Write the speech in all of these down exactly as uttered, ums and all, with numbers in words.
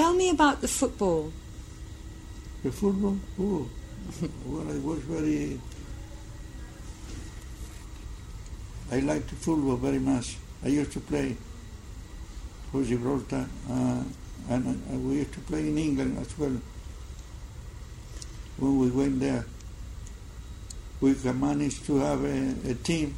Tell me about the football. The football? Oh, well, I was very... I liked football very much. I used to play for Gibraltar, uh, and uh, we used to play in England as well. When we went there, we managed to have a, a team,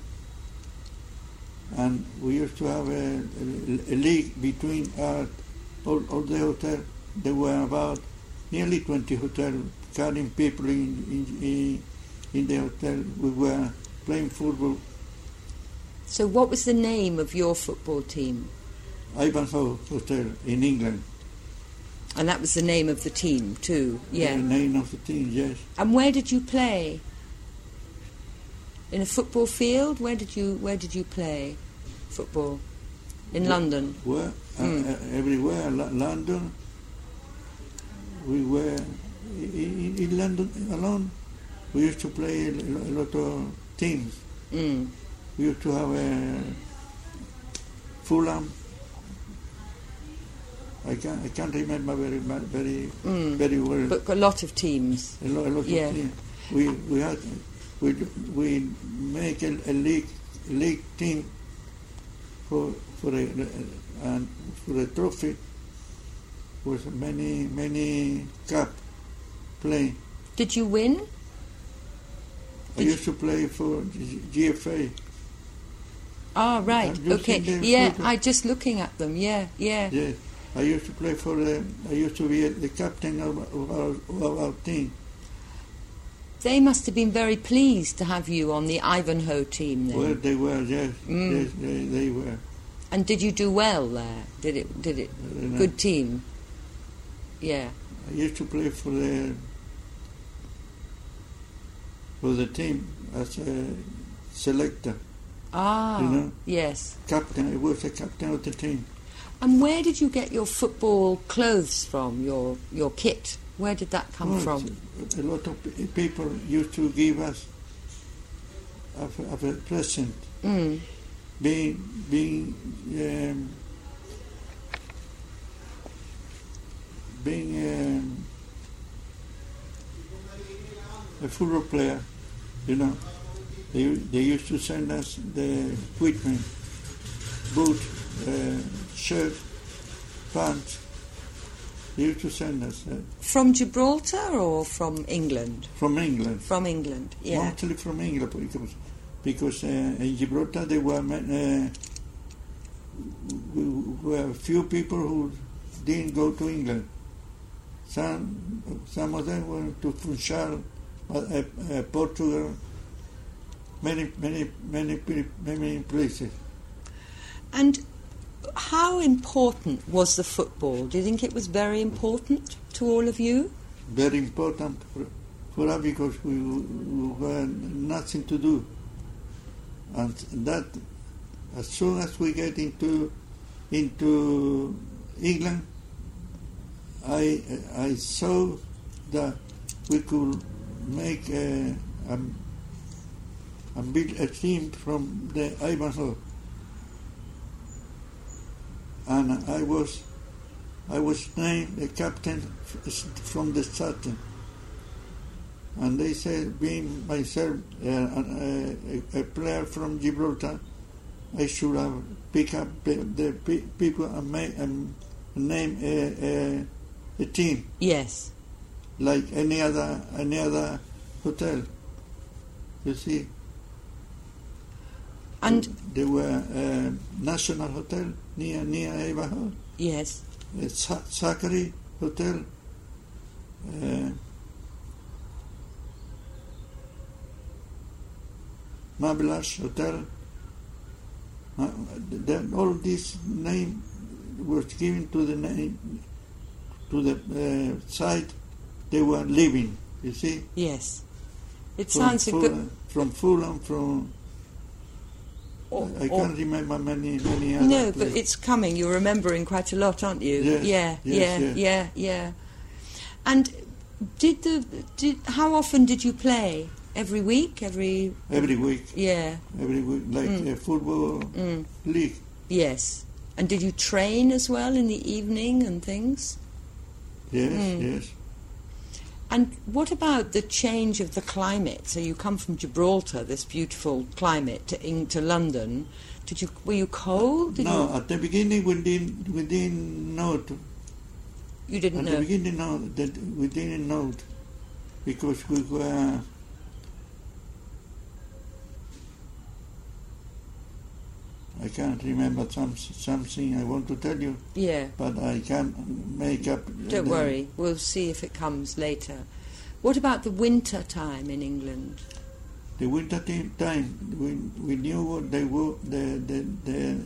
and we used to have a, a, a league between our, all, all the hotels. There were about nearly twenty hotels carrying people in, in, in, in the hotel. We were playing football. So what was the name of your football team? Ivanhoe Hotel in England. And that was the name of the team too, yeah. The name of the team, yes. And where did you play? In a football field? Where did you Where did you play football? In where, London? Where? Mm. Uh, uh, everywhere. L- London. We were in, in London alone. We used to play a, a lot of teams. Mm. We used to have a Fulham. I can't, I can't remember very very mm. very well. But a lot of teams. A lot, a lot yeah. of teams. We we had we we make a, a league a league team for for a and for a trophy with many many cup play. Did you win? I Did used to play for G F A. Ah, right. Okay. Yeah, photo. I just looking at them. Yeah, yeah. Yes, I used to play for the. I used to be the captain of, of, our, of our team. They must have been very pleased to have you on the Ivanhoe team then. Well, they were. Yes, mm. yes they, they were. And did you do well there? Did it? Did it? Uh, Good team. Yeah. I used to play for the for the team as a selector. Ah, you know? Yes. Captain. I was the captain of the team. And where did you get your football clothes from? Your your kit? Where did that come well, from? A lot of people used to give us a, a present. Mm. Being being um, being um, a football player, you know, they they used to send us the equipment, boot, uh, shirt, pants. They used to send us uh, from Gibraltar or from England? From England. From England, yeah. Mostly from England because because uh, in Gibraltar there were uh, were a few people who didn't go to England. Some some of them went to Funchal, uh, uh, Portugal, many many many many places. And how important was the football? Do you think it was very important to all of you? Very important for, for us because we, we had nothing to do. And that, as soon as we get into into England, I I saw that we could make a, a, a build a team from the Ivanhoe. And I was, I was named the captain from the start. And they said, being myself uh, a, a, a player from Gibraltar, I should have picked up the, the pe- people and, make, and name a, a, a team. Yes. Like any other any other hotel. You see. And there were a National Hotel near near Ivanhoe. Yes. A Zachary Hotel. Uh, Mablash Hotel. Uh, the, all this name was given to the name to the uh, site they were living. You see. Yes. It from sounds Fulham, a good. From Fulham, from. Or, I or, can't remember many many other. No, places. but it's coming. You're remembering quite a lot, aren't you? Yes, yeah, yes, yeah, yes. yeah, yeah. And did the did how often did you play? Every week, every every week. Yeah. Every week, like Mm. a football Mm. league. Yes. And did you train as well in the evening and things? Yes, Mm. yes. And what about the change of the climate? So you come from Gibraltar, this beautiful climate, to in, to London. Did you were you cold? Did No, you, at the beginning we didn't we didn't know it. you didn't At know. the beginning, no, that we didn't know it because we were. I can't remember some something I want to tell you, Yeah. but I can't make up. Don't the- worry. We'll see if it comes later. What about the winter time in England? The winter ti- time, we we knew what they were the the the,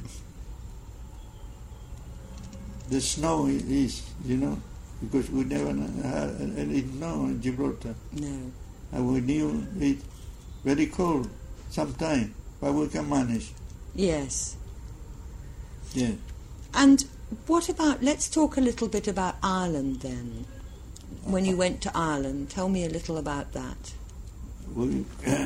the snow is, you know, because we never had any snow in Gibraltar, No. and we knew it very cold sometime, but we can manage. Yes. Yeah. And what about, let's talk a little bit about Ireland then. When you went to Ireland, tell me a little about that. We,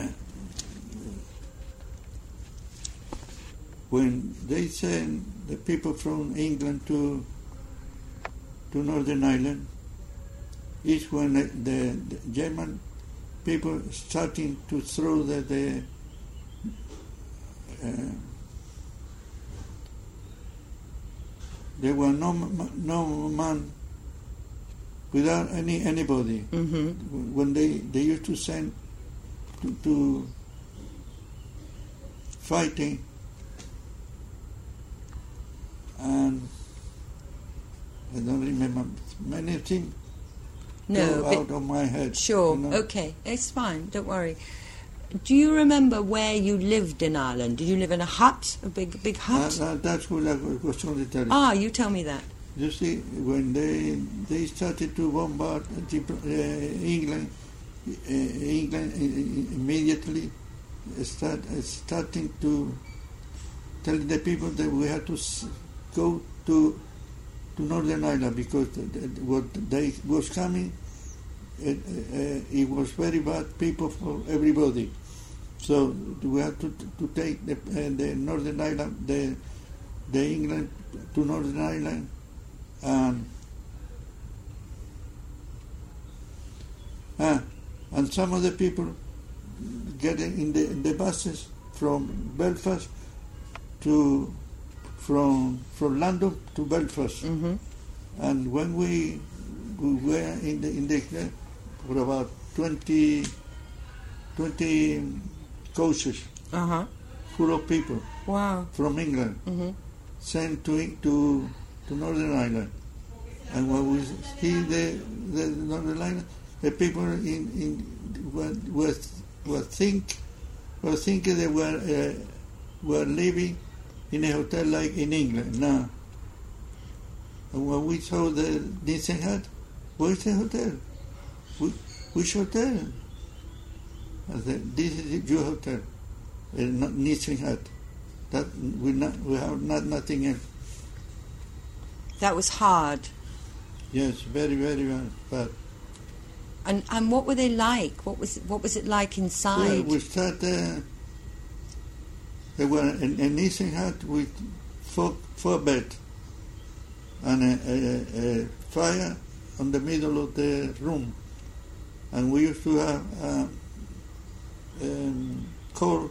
when they send the people from England to to Northern Ireland, is when the, the, the German people starting to throw the, the uh, there were no m- no man without any anybody. Mm-hmm. When they, they used to send to, to fighting, and I don't remember many things No, go but out of my head. sure. you know. Okay, it's fine. Don't worry. Do you remember where you lived in Ireland? Did you live in a hut, a big, big Uh, hut? that, that's what I was trying to tell you. Ah, you tell me that. You see, when they they started to bombard uh, England, uh, England uh, immediately start uh, starting to tell the people that we had to s- go to to Northern Ireland because the, the, what they was coming, it, uh, it was very bad people for everybody. So we had to to take the, uh, the Northern Ireland, the the England to Northern Ireland. Um, ah, and some of the people getting in the, in the buses from Belfast to from from London to Belfast, Mm-hmm. and when we we were in the in the for about twenty, twenty coaches Uh-huh. full of people Wow. from England Mm-hmm. sent to to to Northern Ireland, and when we see the the Northern Ireland, the people in in were were, were think were thinking they were uh, were living in a hotel like in England now. And when we saw the Nielsen Hut, where's the hotel? Which, which hotel? I said, this is your hotel, uh, not Nielsen Hut. That we not we have not nothing else. That was hard. Yes, very, very well. But And and what were they like? What was what was it like well, inside? we started. There were an, an Nielsen Hut with four four beds and a, a, a fire on the middle of the room, and we used to have uh, um, coal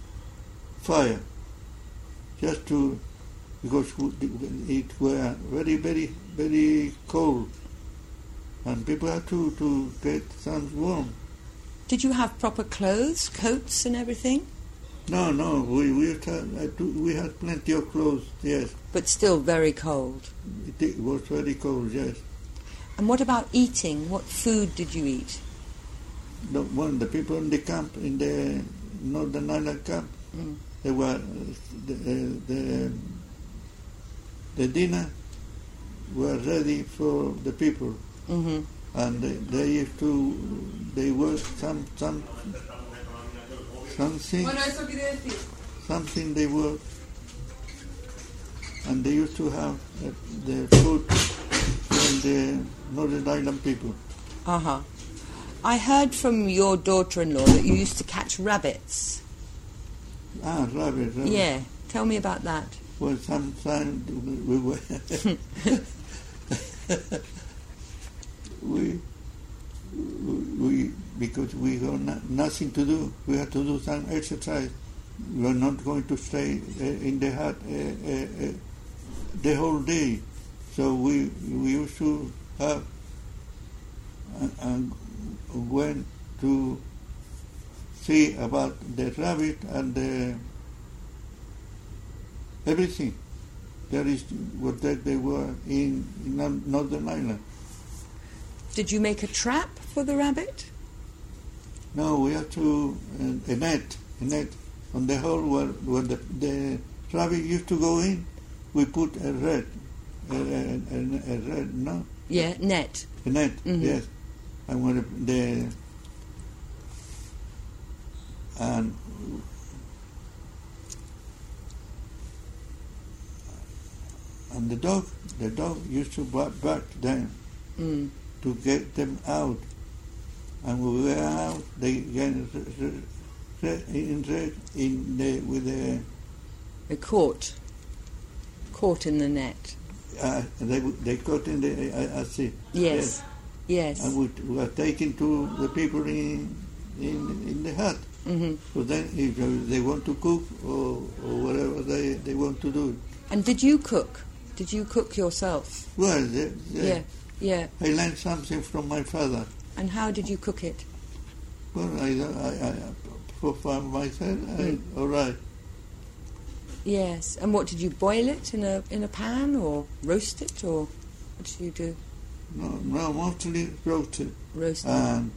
fire just to because it were very very very cold, and people had to to get some warm. Did you have proper clothes, coats, and everything? No, no, we we had we had plenty of clothes. Yes, But still very cold. it was very cold. Yes. And what about eating? What food did you eat? The one the people in the camp in the Northern Ireland camp, Mm. they were uh, the, uh, the the dinner were ready for the people, Mm-hmm. and they, they used to they work some some something something they work, and they used to have uh, the food from the Northern Ireland people. Uh-huh. I heard from your daughter-in-law that you used to catch rabbits. Ah, rabbit, rabbit. Yeah. Tell me about that. Well, sometimes we were because we got no, nothing to do. We had to do some exercise. We were not going to stay uh, in the hut uh, uh, uh, the whole day. So we we used to have and, and went to see about the rabbit and the everything. That is what that they were in, in Northern Ireland. Did you make a trap for the rabbit? No, we had to uh, a net, a net on the hole where where the, the rabbit used to go in. We put a red, a, a, a, a red, no. Yeah, net. A net, Mm-hmm. yes. And when the and and the dog, the dog used to bark, bark them Mm. to get them out. And when we were out, they get in red in the with the They caught. Caught in the net. uh, they they caught in the I, I see. Yes. Yes. And we, we were taken to the people in in in the hut. Mm-hmm. So then, if they want to cook or, or whatever they, they want to do, And did you cook? Did you cook yourself? well, they, they, Yeah. Yeah. I learned something from my father. And how did you cook it? Well, I, I, I for, for myself, I, Mm. all right. Yes. And what did you boil it in a in a pan or roast it or what did you do? No, no, mostly roasted, Roast it. and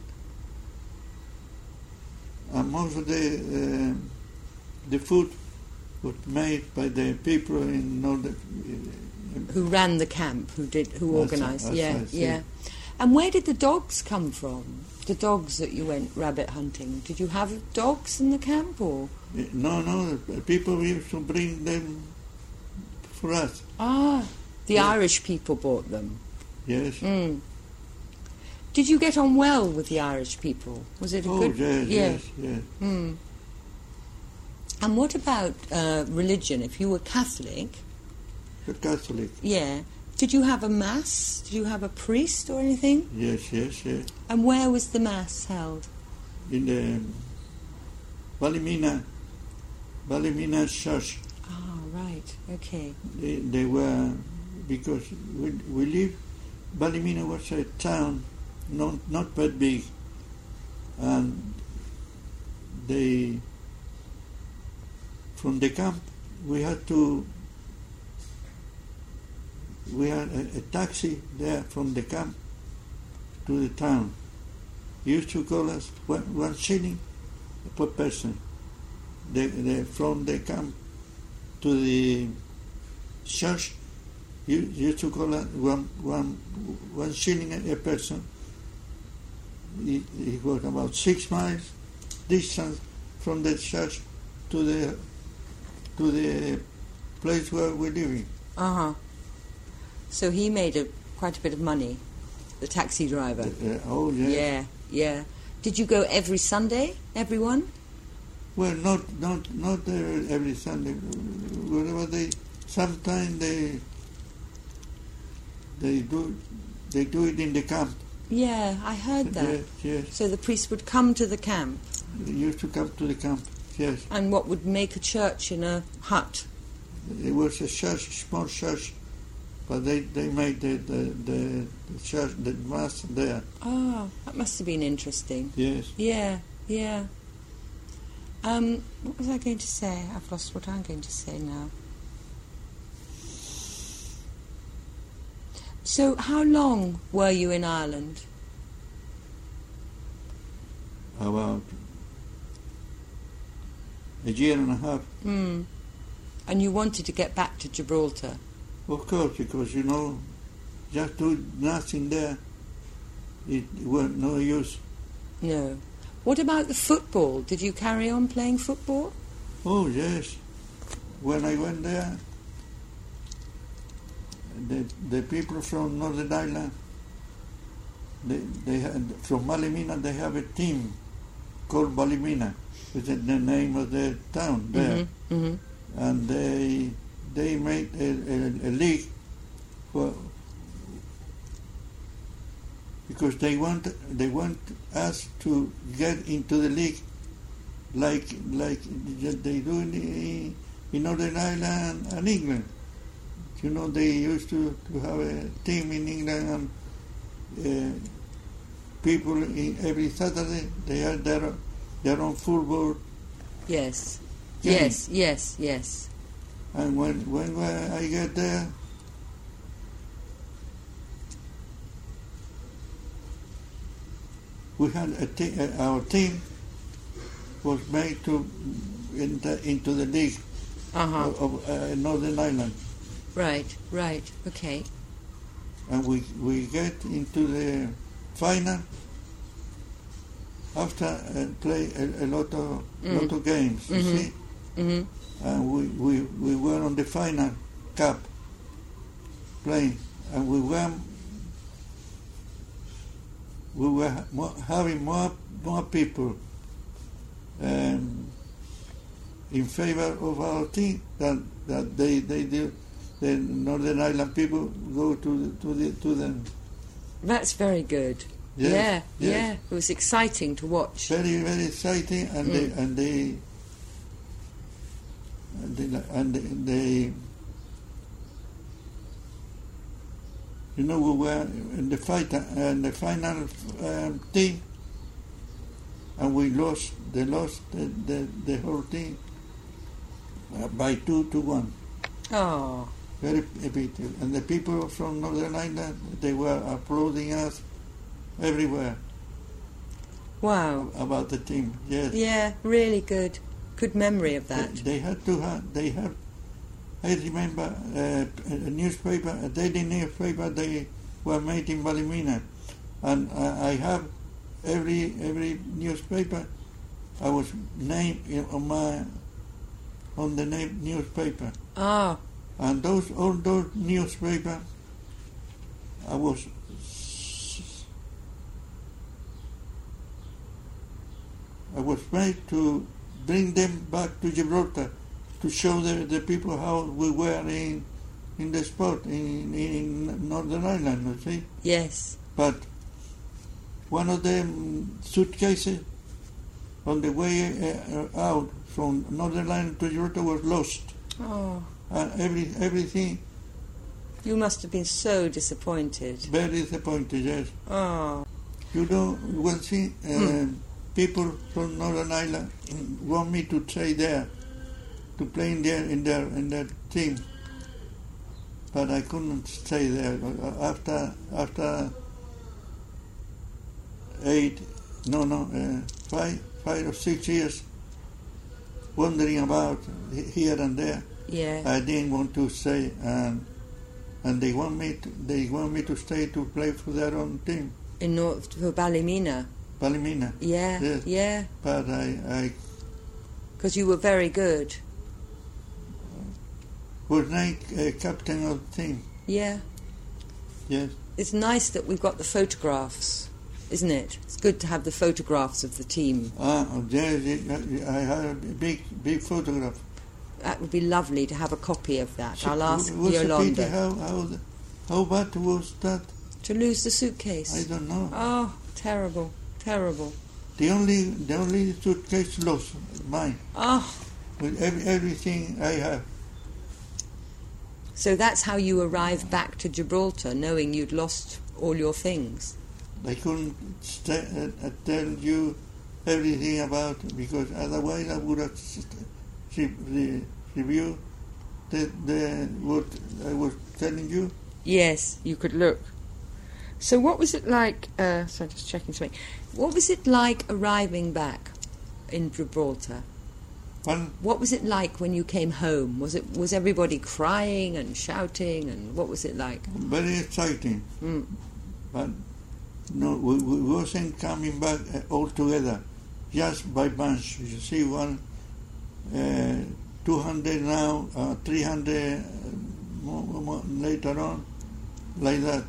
and most of the uh, the food was made by the people in Northern. Who ran the camp? Who did? Who That's- organised? that's Yeah. I see. Yeah. And where did the dogs come from? The dogs that you went rabbit hunting. Did you have dogs in the camp or? No, no, people used to bring them for us. Ah, the Yeah. Irish people bought them. Yes. Mm. Did you get on well with the Irish people? Was it a Oh, good? yes, yeah. yes, yes. Mm. And what about uh, religion? If you were Catholic, The Catholic. yeah, did you have a mass? Did you have a priest or anything? Yes, yes, yes. And where was the mass held? In the Ballymena, Ballymena Church. Ah, right. Okay. They, they were, because we, we live, Ballymena was a town, not, not that big, and they, from the camp, we had to, we had a, a taxi there from the camp to the town. Used to call us one, one shilling per person. The, the, from the camp to the church, you used to call us one, one, one shilling a, a person. It, it was about six miles distance from the church to the to the place where we're living. Uh huh. So he made a, quite a bit of money, the taxi driver. Uh, oh yeah. Yeah, yeah. Did you go every Sunday, everyone? Well, not not not uh, every Sunday. Wherever they, sometimes they they do they do it in the camp. Yeah, I heard that. Yes, yes. So the priest would come to the camp, They used to come to the camp. Yes, and what would make a church in a hut? it was a church, small church, but they, they made the the, the, the church, the mass there. Oh, that must have been interesting. Yes. Yeah, yeah. Um, what was I going to say? I've lost what I'm going to say now. So, how long were you in Ireland? About a year and a half. Mm. And you wanted to get back to Gibraltar? Of course, because you know, just do nothing there, it was no use. No. What about the football? Did you carry on playing football? Oh yes, when I went there, the the people from Northern Ireland, they they had from Ballymena they have a team called Ballymena, which is the name of the town there, Mm-hmm. Mm-hmm. and they they made a, a, a league for because they want they want us to get into the league like like they do in, in Northern Ireland and England. You know, they used to, to have a team in England, and uh, people in, every Saturday they had their their own football. Yes, game. yes, yes, yes. And when when I get there, we had a te- uh, our team was made to enter into the league Uh-huh. of, of uh, Northern Ireland, Right, right, okay. and we we get into the final after uh, play a, a lot of Mm. lot of games. You Mhm. see, Hmm. and we, we we were on the final cup playing, and we were we were more, having more more people um, in favor of our team than that they they do. The Northern Ireland people go to the, to the to them. That's very good. Yes, yeah, yes. yeah. It was exciting to watch. Very very exciting, and Mm. they and they and they, and they, they you know, we were in the fight and the final um, team, and we lost. They lost the the, the whole team uh, by two to one. Oh, Very big. And the people from Northern Ireland, they were applauding us everywhere wow. about the team. Yes. Yeah, really good. Good memory of They, that. they had to have. They have. I remember uh, a newspaper, a daily newspaper. They were made in Ballymena, and I, I have every every newspaper. I was named in- on my on the name newspaper, Ah, and those all those newspaper. I was. I was made to bring them back to Gibraltar to show the, the people how we were in in the sport in, in Northern Ireland, you see. yes. But one of them suitcases on the way uh, out from Northern Ireland to Gibraltar was lost. Oh, And every everything you must have been so disappointed. very disappointed, yes. Oh, You know, one thing, uh, Mm. people from Northern Ireland want me to stay there, to play in their in their in their team, but I couldn't stay there after after eight, no, no, uh, five five or six years wandering about here and there. yeah. I didn't want to stay, and and they want me to, they want me to stay to play for their own team, In North for Ballymena. Ballymena. Yeah, Yes. yeah. But I I Because you were very good. was named uh, captain of the team. Yeah. Yes. It's nice that we've got the photographs, isn't it? It's good to have the photographs of the team. Ah, yes, I have a big, big photograph. That would be lovely to have a copy of that. So I'll ask what's the pity? Yolanda. How, how, the- how bad was that? To lose the suitcase. I don't know. Oh, terrible, terrible. The only, the only suitcase lost, mine, Oh, with every, everything I have. so that's how you arrived back to Gibraltar, knowing you'd lost all your things. I couldn't st- uh, uh, tell you everything about it, because otherwise I would have st- re- re- review the, the what I was telling you. Yes, you could look. So what was it like, uh, so I'm just checking something. What was it like arriving back in Gibraltar? Well, What was it like when you came home? Was it was everybody crying and shouting, and what was it like? very exciting, Mm. but no, we, we wasn't coming back uh, all together, just by bunch. You see, one, uh, two hundred now, uh, three hundred uh, more, more later on, like that.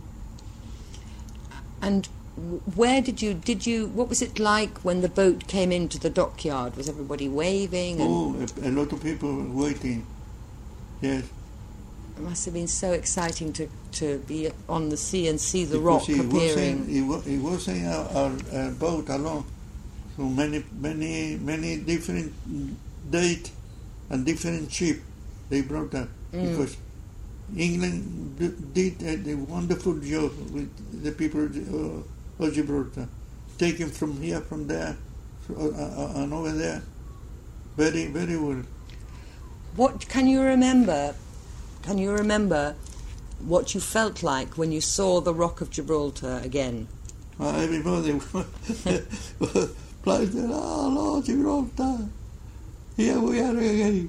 And w- where did you did you? What was it like when the boat came into the dockyard? Was everybody waving? And Oh, a, a lot of people were waiting. Yes, It must have been so exciting to, to be on the sea and see the Because rock he appearing. Wasn't, he, wa- he wasn't our, our uh, boat alone. So many, many, many different date and different ship they brought up. Mm. Because England d- did a, a wonderful job with the people of, of Gibraltar. Taken from here, from there, uh, uh, and over there. Very, very well. What can you remember? Can you remember what you felt like when you saw the Rock of Gibraltar again? Uh, everybody plays there, oh Lord Gibraltar, here we are again.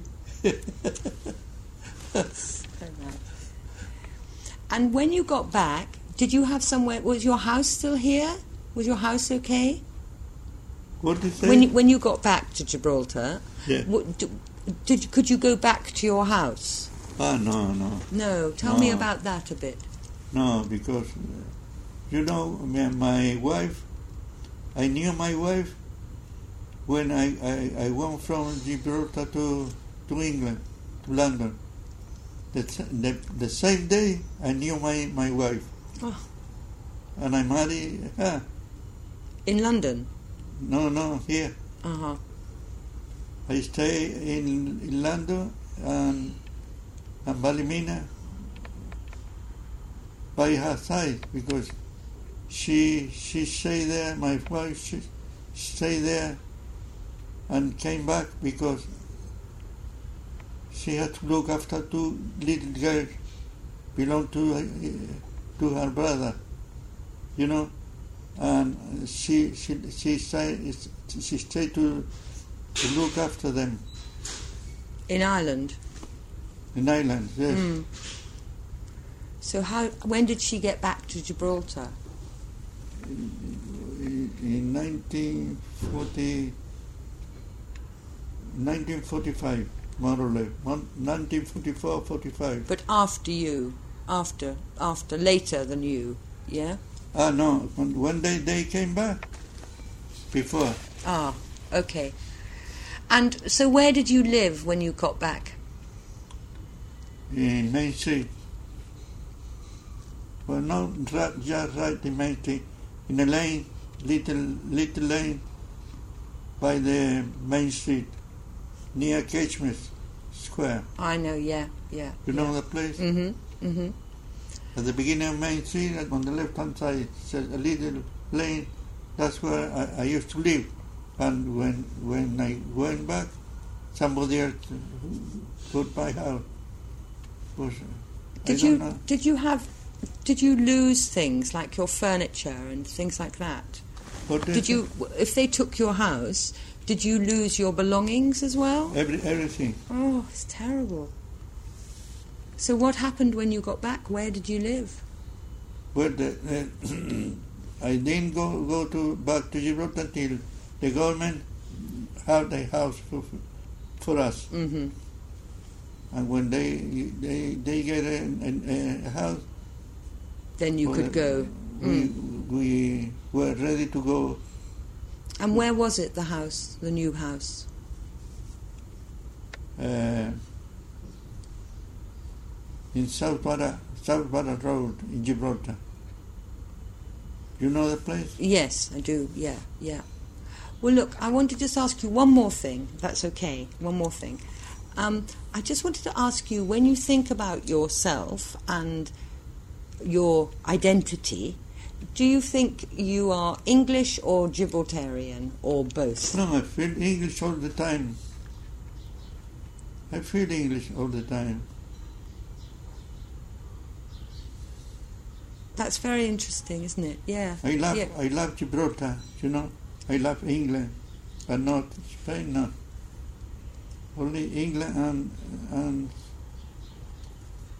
So nice. And when you got back, did you have somewhere, was your house still here? Was your house okay? What did you say? When you, when you got back to Gibraltar, Yeah. what, d- did could you go back to your house? Ah, no, no, No, tell me No. about that a bit. no, because, uh, you know, my, my wife, I knew my wife when I, I, I went from Gibraltar to, to England, to London. The, the, the same day I knew my, my wife. Oh. And I married her. In London? No, no, here. Uh-huh. I stay in, in London and, and Ballymena by her side because she she stay there, my wife she stay there and came back because she had to look after two little girls belong to uh, to her brother, you know, and she she she stay she stayed to to look after them. In Ireland? In Ireland, yes. Mm. So how? When did she get back to Gibraltar? In, in nineteen forty, nineteen forty-five, more or less. One, nineteen forty-four, forty-five. But after you, after, after, later than you, yeah? Ah, no, when, when they, they came back. Before. Ah, okay. And so where did you live when you got back? In Main Street. Well, not right, just right in Main Street. In a lane, little little lane by the Main Street, near Ketchmas Square. I know, yeah, yeah. You yeah. know the place? Mm-hmm, mm-hmm. At the beginning of Main Street, on the left-hand side, it's a little lane. That's where I, I used to live. And when when I went back, somebody else put my house. Was, Did I you don't know. did you have did you lose things like your furniture and things like that? What Did is you, if they took your house, did you lose your belongings as well? it? Every, everything. Oh, it's terrible. So what happened when you got back? Where did you live? Well, the, uh, I didn't go go to back to Gibraltar until the government had a house for for us. Mm-hmm. And when they they they get a, a, a house, Then you well, could go. We Mm. we were ready to go. And where was it, the house, the new house? Uh, in South Para, South Para Road in Gibraltar. You know the place? Yes, I do, yeah, yeah. Well, look, I want to just ask you one more thing, if that's okay, one more thing. Um, I just wanted to ask you, when you think about yourself and your identity, do you think you are English or Gibraltarian, or both? No, I feel English all the time. I feel English all the time. That's very interesting, isn't it? Yeah. I love yeah. I love Gibraltar, you know. I love England, but not Spain, not. Only England and and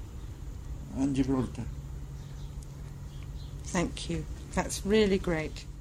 and Gibraltar. Thank you. That's really great.